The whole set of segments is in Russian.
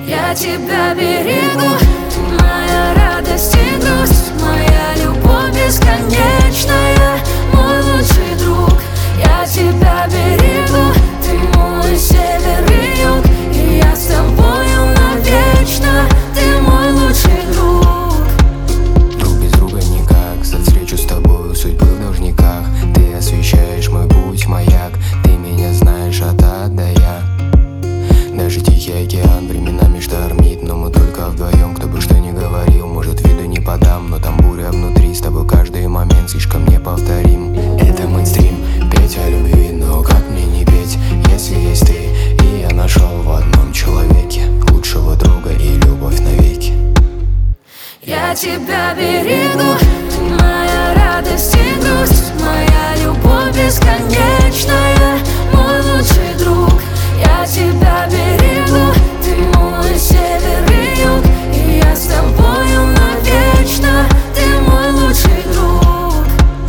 Я тебя берегу, моя радость и грусть, моя любовь бесконечная, мой лучший друг. Я тебя берегу, ты мой север и юг, и я с тобою навечно, ты мой лучший друг. Друг без друга никак, за встречу с тобою судьбы в должниках. Ты освещаешь мой путь, маяк, ты меня знаешь от А до Я. Даже тихий океан временами штормит, но мы только вдвоем, кто бы что ни говорил. Может, виду не подам, но там буря внутри. С тобой каждый момент слишком неповторим. Это мейнстрим, петь о любви, но как мне не петь, если есть ты? И я нашел в одном человеке лучшего друга и любовь навеки. Я тебя берегу, моя радость и грусть, моя любовь бесконечная, мой лучший друг. Я тебя берегу, ты мой север и юг, и я с тобою навечно, ты мой лучший друг.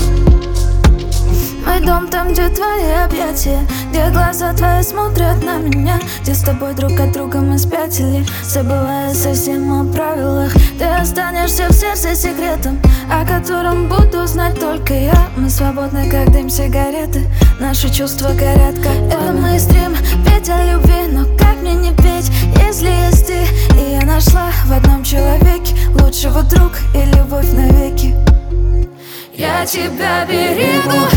Мой дом там, где твои объятия, где глаза твои смотрят на меня, где с тобой друг от друга мы спятили, забывая совсем о правилах. Ты останешься в сердце секретом, о котором буду знать только я. Мы свободны, как дым сигареты, наши чувства горят, как это мейнстрим, петь о любви, но как мне не петь, если есть ты? И я нашла в одном человеке лучшего друга и любовь навеки. Я тебя берегу,